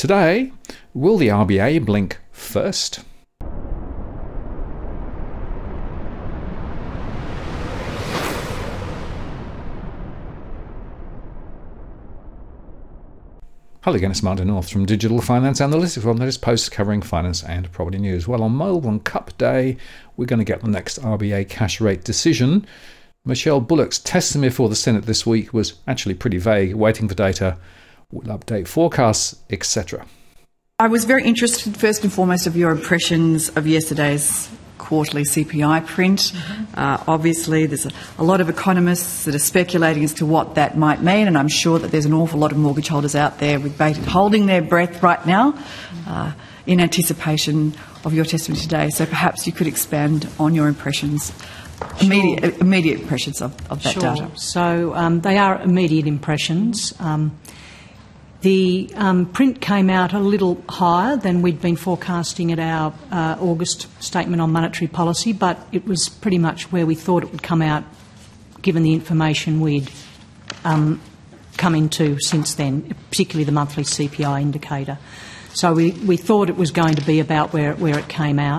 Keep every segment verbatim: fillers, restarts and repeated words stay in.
Today, will the R B A blink first? Hello again, it's Martin North from Digital Finance Analytics, from latest posts covering finance and property news. Well, on Melbourne Cup Day, we're going to get the next R B A cash rate decision. Michelle Bullock's testimony before the Senate this week was actually pretty vague, waiting for data, will update forecasts, et cetera. I was very interested, first and foremost, of your impressions of yesterday's quarterly C P I print. Mm-hmm. Uh, obviously, there's a, a lot of economists that are speculating as to what that might mean, and I'm sure that there's an awful lot of mortgage holders out there with bated holding their breath right now uh, in anticipation of your testimony today. So perhaps you could expand on your impressions, sure. immediate, immediate impressions of, of that sure. data. So um, they are immediate impressions. Um, The um, print came out a little higher than we'd been forecasting at our uh, August statement on monetary policy, but it was pretty much where we thought it would come out, given the information we'd um, come into since then, particularly the monthly C P I indicator. So we, we thought it was going to be about where, where it came out.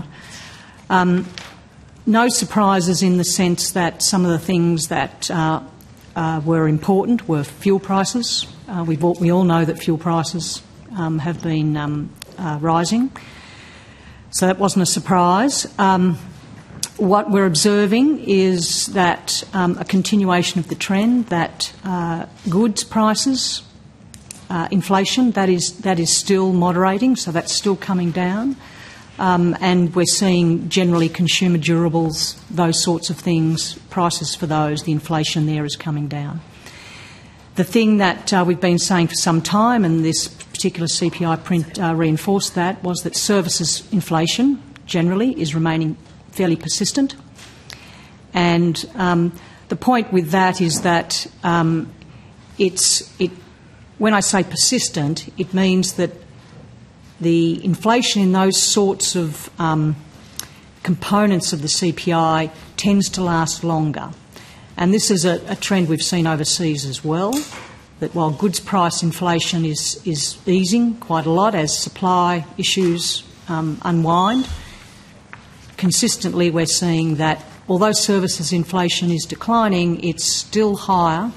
Um, no surprises in the sense that some of the things that uh, uh, were important were fuel prices. Uh, we, all, we all know that fuel prices um, have been um, uh, rising, so that wasn't a surprise. Um, what we're observing is that um, a continuation of the trend that uh, goods prices, uh, inflation, that is, that is still moderating, so that's still coming down. Um, and we're seeing generally consumer durables, those sorts of things, prices for those, the inflation there is coming down. The thing that uh, we've been saying for some time, and this particular C P I print uh, reinforced that, was that services inflation generally is remaining fairly persistent. And um, the point with that is that um, it's it. When I say persistent, it means that the inflation in those sorts of um, components of the C P I tends to last longer. And this is a, a trend we've seen overseas as well, that while goods price inflation is, is easing quite a lot as supply issues um, unwind, consistently we're seeing that although services inflation is declining, it's still higher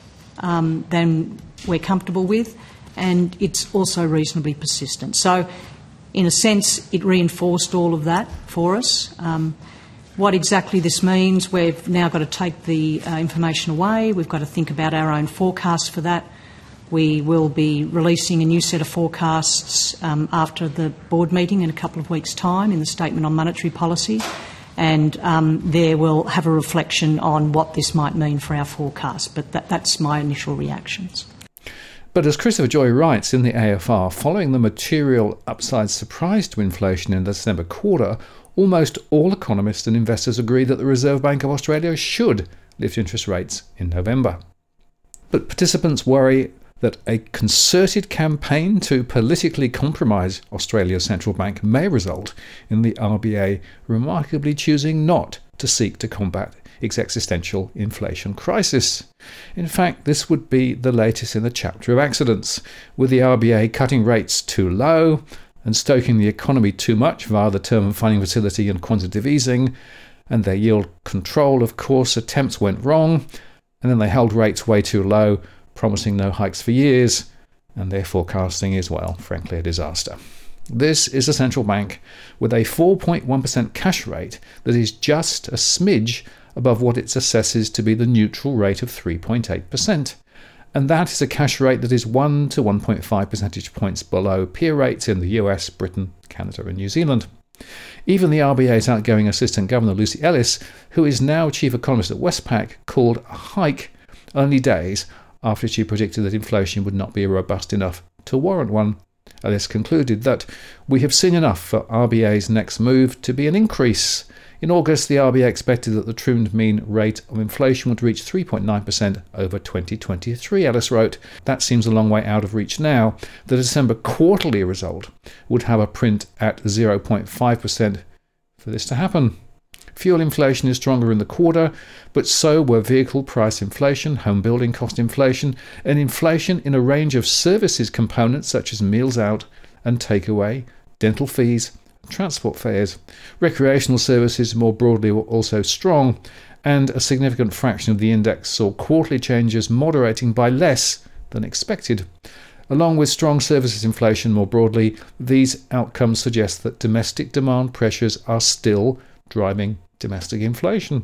um, than we're comfortable with, and it's also reasonably persistent. So, in a sense, it reinforced all of that for us. Um, What exactly this means, we've now got to take the uh, information away. We've got to think about our own forecasts for that. We will be releasing a new set of forecasts um, after the board meeting in a couple of weeks' time in the statement on monetary policy, and um, there we'll have a reflection on what this might mean for our forecast. But that, that's my initial reactions. But as Christopher Joy writes in the A F R, following the material upside surprise to inflation in the December quarter, almost all economists and investors agree that the Reserve Bank of Australia should lift interest rates in November. But participants worry that a concerted campaign to politically compromise Australia's central bank may result in the R B A remarkably choosing not to seek to combat its existential inflation crisis. In fact, this would be the latest in the chapter of accidents, with the R B A cutting rates too low and stoking the economy too much via the term funding facility and quantitative easing, and their yield control, of course, attempts went wrong, and then they held rates way too low, promising no hikes for years, and their forecasting is, well, frankly, a disaster. This is a central bank with a four point one percent cash rate that is just a smidge above what it assesses to be the neutral rate of three point eight percent. And that is a cash rate that is one to one point five percentage points below peer rates in the U S, Britain, Canada and New Zealand. Even the R B A's outgoing Assistant Governor Lucy Ellis, who is now Chief Economist at Westpac, called a hike only days after she predicted that inflation would not be robust enough to warrant one. Ellis concluded that we have seen enough for R B A's next move to be an increase. In August, the R B A expected that the trimmed mean rate of inflation would reach three point nine percent over twenty twenty-three, Ellis wrote. That seems a long way out of reach now. The December quarterly result would have a print at zero point five percent for this to happen. Fuel inflation is stronger in the quarter, but so were vehicle price inflation, home building cost inflation, and inflation in a range of services components such as meals out and takeaway, dental fees, transport fares. Recreational services more broadly were also strong, and a significant fraction of the index saw quarterly changes moderating by less than expected. Along with strong services inflation more broadly, these outcomes suggest that domestic demand pressures are still driving domestic inflation.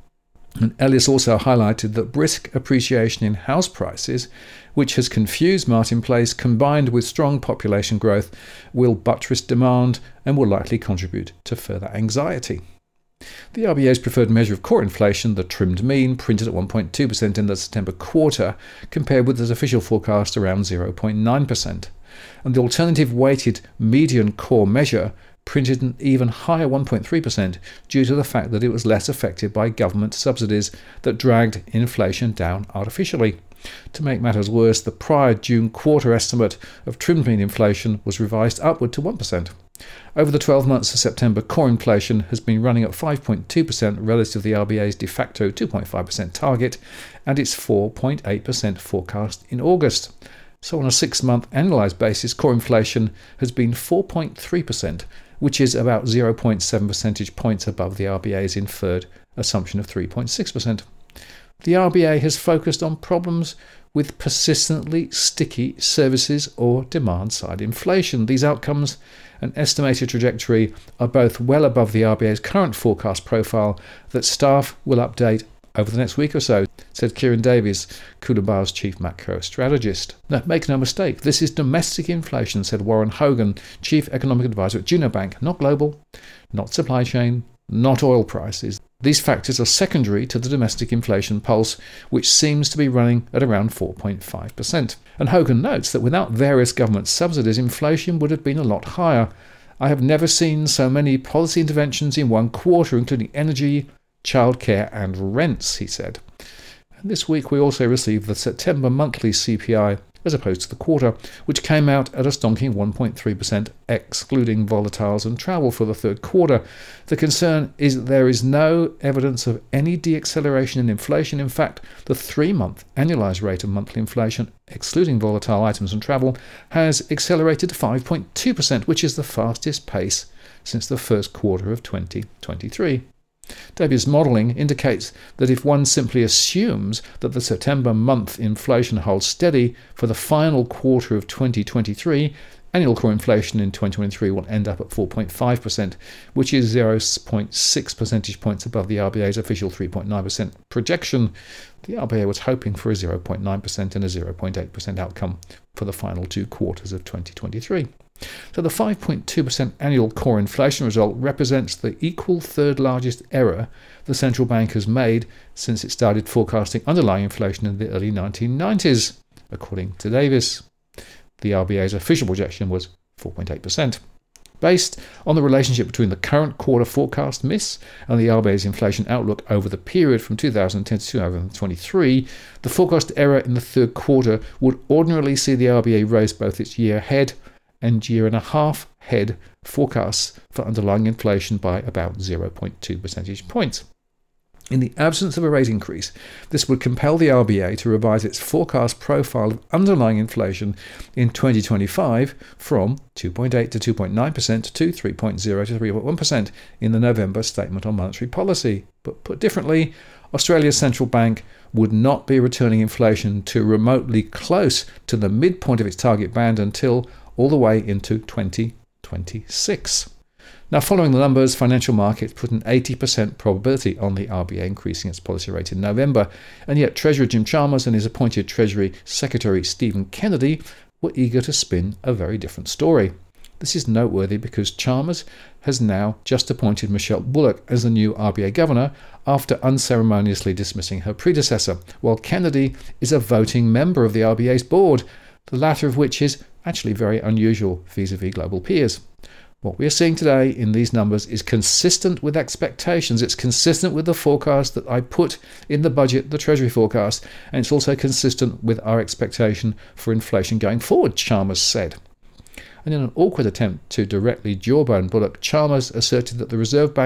And Ellis also highlighted that brisk appreciation in house prices, which has confused Martin Place, combined with strong population growth, will buttress demand and will likely contribute to further anxiety. The R B A's preferred measure of core inflation, the trimmed mean, printed at one point two percent in the September quarter, compared with its official forecast around zero point nine percent. And the alternative weighted median core measure printed an even higher one point three percent due to the fact that it was less affected by government subsidies that dragged inflation down artificially. To make matters worse, the prior June quarter estimate of trimmed mean inflation was revised upward to one percent. Over the twelve months to September, core inflation has been running at five point two percent relative to the R B A's de facto two point five percent target and its four point eight percent forecast in August. So on a six-month annualised basis, core inflation has been four point three percent, which is about zero point seven percentage points above the R B A's inferred assumption of three point six percent. The R B A has focused on problems with persistently sticky services or demand-side inflation. These outcomes and estimated trajectory are both well above the R B A's current forecast profile that staff will update over the next week or so, said Kieran Davies, Coolabah's chief macro strategist. Now, make no mistake, this is domestic inflation, said Warren Hogan, chief economic advisor at Juno Bank, not global, not supply chain, not oil prices. These factors are secondary to the domestic inflation pulse, which seems to be running at around four point five percent. And Hogan notes that without various government subsidies, inflation would have been a lot higher. I have never seen so many policy interventions in one quarter, including energy, childcare and rents, he said. And this week we also received the September monthly C P I as opposed to the quarter, which came out at a stonking one point three percent, excluding volatiles and travel for the third quarter. The concern is that there is no evidence of any deacceleration in inflation. In fact, the three-month annualised rate of monthly inflation, excluding volatile items and travel, has accelerated to five point two percent, which is the fastest pace since the first quarter of twenty twenty-three. Davies' modelling indicates that if one simply assumes that the September month inflation holds steady for the final quarter of twenty twenty-three, annual core inflation in twenty twenty-three will end up at four point five percent, which is zero point six percentage points above the R B A's official three point nine percent projection. The R B A was hoping for a zero point nine percent and a zero point eight percent outcome for the final two quarters of twenty twenty-three. So the five point two percent annual core inflation result represents the equal third largest error the central bank has made since it started forecasting underlying inflation in the early nineteen nineties, according to Davies. The R B A's official projection was four point eight percent. Based on the relationship between the current quarter forecast miss and the R B A's inflation outlook over the period from two thousand ten to two thousand twenty-three, the forecast error in the third quarter would ordinarily see the R B A raise both its year ahead and year and a half head forecasts for underlying inflation by about zero point two percentage points. In the absence of a rate increase, this would compel the R B A to revise its forecast profile of underlying inflation in twenty twenty-five from two point eight to two point nine percent to three point zero to three point one percent in the November Statement on Monetary Policy. But put differently, Australia's central bank would not be returning inflation to remotely close to the midpoint of its target band until all the way into twenty twenty-six. Now, following the numbers, financial markets put an eighty percent probability on the R B A increasing its policy rate in November, and yet Treasurer Jim Chalmers and his appointed Treasury Secretary Stephen Kennedy were eager to spin a very different story. This is noteworthy because Chalmers has now just appointed Michelle Bullock as the new R B A governor after unceremoniously dismissing her predecessor, while Kennedy is a voting member of the R B A's board, the latter of which is actually very unusual vis-a-vis global peers. What we are seeing today in these numbers is consistent with expectations. It's consistent with the forecast that I put in the budget, the Treasury forecast, and it's also consistent with our expectation for inflation going forward, Chalmers said. And in an awkward attempt to directly jawbone Bullock, Chalmers asserted that the Reserve Bank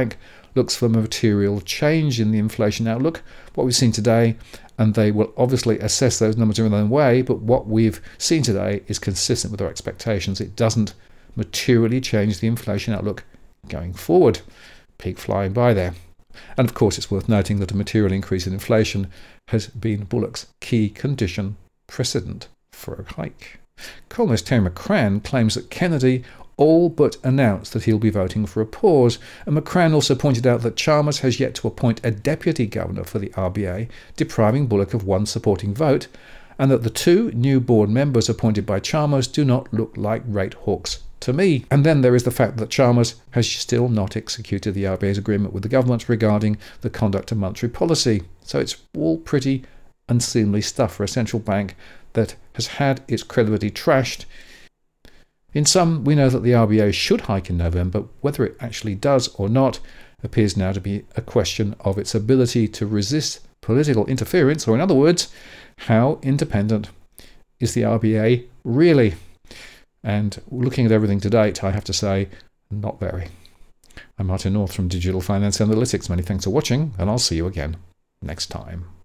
looks for material change in the inflation outlook, what we've seen today, and they will obviously assess those numbers in their own way, but what we've seen today is consistent with their expectations. It doesn't materially change the inflation outlook going forward. Peak flying by there. And of course, it's worth noting that a material increase in inflation has been Bullock's key condition precedent for a hike. Columnist Terry McCrann claims that Kennedy all but announced that he'll be voting for a pause, and McCrann also pointed out that Chalmers has yet to appoint a deputy governor for the R B A, depriving Bullock of one supporting vote, and that the two new board members appointed by Chalmers do not look like rate hawks to me. And then there is the fact that Chalmers has still not executed the R B A's agreement with the government regarding the conduct of monetary policy. So it's all pretty unseemly stuff for a central bank that has had its credibility trashed. In sum, we know that the R B A should hike in November. Whether it actually does or not appears now to be a question of its ability to resist political interference, or in other words, how independent is the R B A really? And looking at everything to date, I have to say, not very. I'm Martin North from Digital Finance Analytics. Many thanks for watching, and I'll see you again next time.